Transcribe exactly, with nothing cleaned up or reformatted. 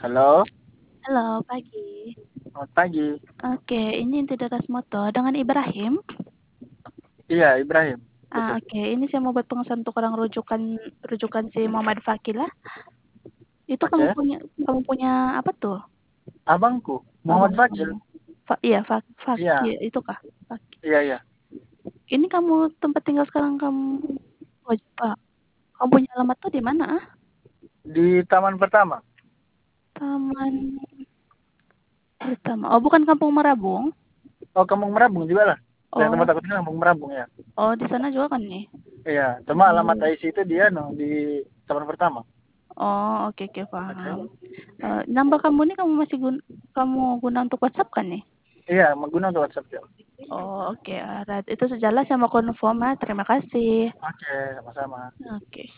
Halo. Halo, pagi. Selamat pagi. Oke, ini Intideras Moto dengan Ibrahim? Iya, Ibrahim, Ah, betul. oke. Ini saya mau buat pengesahan untuk orang rujukan rujukan si Muhammad Fakilah. Itu kamu Oke. punya kamu punya apa tuh? Abangku, Muhammad Abang Fadjil. kamu. Fa iya, Fa Faki Iya. itu kah? Faki. Iya iya. Ini kamu tempat tinggal sekarang kamu oh, Jepang. Kamu punya alamat tuh di mana, ah? Di Taman Pertama. Taman Pertama. Oh, bukan Kampung Merabung? Oh, Kampung Merabung juga lah. Yang tempat Oh. aku tinggal Kampung Merabung ya. Oh, di sana juga kan nih? Iya, cuma alamat Hmm. I C itu dia no di Taman Pertama. Oh, oke oke paham. Oke. Uh, nambah kamu nih kamu masih gun kamu guna untuk WhatsApp kan nih? Iya, mengguna untuk WhatsApp ya. Oh, oke. Alright. Itu sejalan sama konfirm, ah. Terima kasih. Oke, sama-sama. Oke.